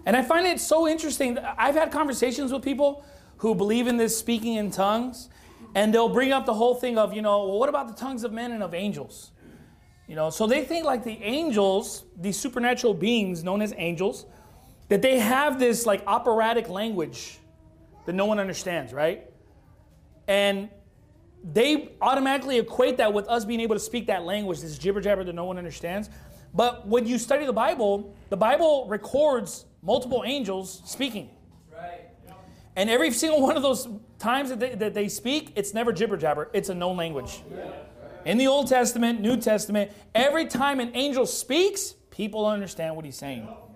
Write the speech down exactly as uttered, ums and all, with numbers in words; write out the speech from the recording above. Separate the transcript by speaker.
Speaker 1: And I find it so interesting. I've had conversations with people who believe in this speaking in tongues, and they'll bring up the whole thing of, you know, well, what about the tongues of men and of angels? You know, so they think like the angels, these supernatural beings known as angels, that they have this like operatic language that no one understands, right? And they automatically equate that with us being able to speak that language, this jibber jabber that no one understands. But when you study the Bible, the Bible records multiple angels speaking.
Speaker 2: Right.
Speaker 1: And every single one of those times that they, that they speak, it's never jibber jabber. It's a known language.
Speaker 2: Yeah.
Speaker 1: In the Old Testament, New Testament, every time an angel speaks, people understand what he's saying.